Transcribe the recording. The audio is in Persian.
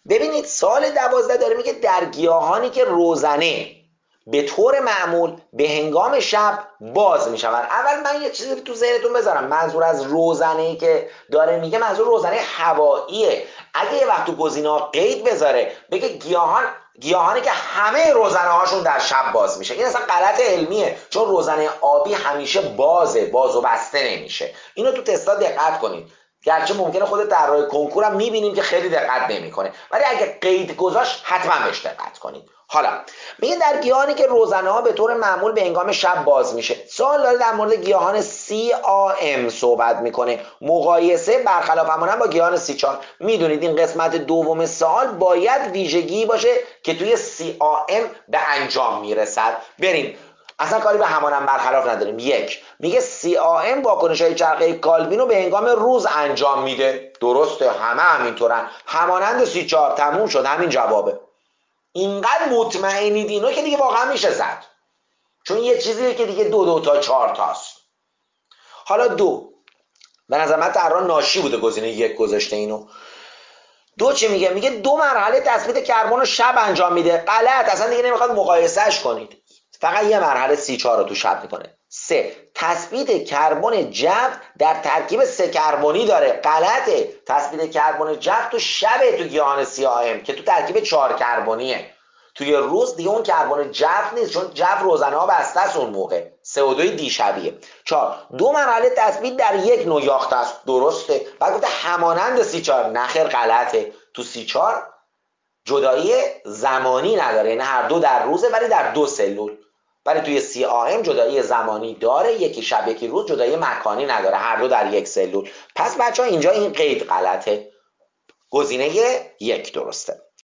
ببینید سوال 12 داره میگه در گیاهانی که روزنه به طور معمول به هنگام شب باز میشوند. اول من یه چیزی تو ذهنتون بذارم، منظور از روزنه‌ای که داره میگه منظور روزنه هواییه. اگه یه وقت تو گزینه‌ها قید بذاره بگه گیاهانی که همه روزنه هاشون در شب باز میشه، این اصلا غلط علمیه، چون روزنه آبی همیشه بازه، باز و بسته نمیشه. اینو تو تستا دقت کنید، گرچه ممکنه خود طراح کنکور هم میبینیم که خیلی دقت نمیکنه، ولی اگه قید گذاشت حتما بهش دقت کنید. حالا میگه در گیاهانی که روزنه ها به طور معمول به هنگام شب باز میشه. سوال داره در مورد گیاهان CAM صحبت میکنه، مقایسه برخلاف همانند با گیاهان C4. میدونید این قسمت دوم سوال باید ویژگی باشه که توی CAM به انجام میرسد. بریم، اصلا کاری به همانند برخلاف نداریم. یک، میگه CAM واکنش‌های چرخه کالوین رو به هنگام روز انجام میده. درسته، همه همینطورن، همانند C4. تموم شد، همین جوابه. اینقدر مطمئنید اینو که دیگه واقعا میشه زد، چون یه چیزیه که دیگه دو تا 4 تاست. حالا دو، به نظر من طراح ناشی بوده گزینه یک گذاشته اینو. دو چی میگه؟ میگه 2 مرحله تثبیت کربن رو شب انجام میده. غلط، اصلا دیگه نمیخواد مقایسهش کنید، فقط یه مرحله C4 رو تو شب میکنه. 3، تثبیت کربن جو در ترکیب 3 کربنی داره. غلطه، تثبیت کربن جو تو شب تو گیاهان CAM که تو ترکیب 4 کربنیه. توی روز دیگه اون کربن جو نیست، چون جو روزنه ها بسته است اون موقع. CO2 دیشبیه. 4، 2 مرحله تثبیت در یک نوع یاخته است. درسته. بعد گفته همانند C4. نخیر، غلطه. تو C4 جدایی زمانی نداره، یعنی هر دو در روزه ولی در 2 سلول. ولی توی CAM جدایی زمانی داره، یکی شب یکی روز، جدایی مکانی نداره، هر دو در 1 سلول. پس بچه ها اینجا این قید غلطه، گزینه 1 درسته.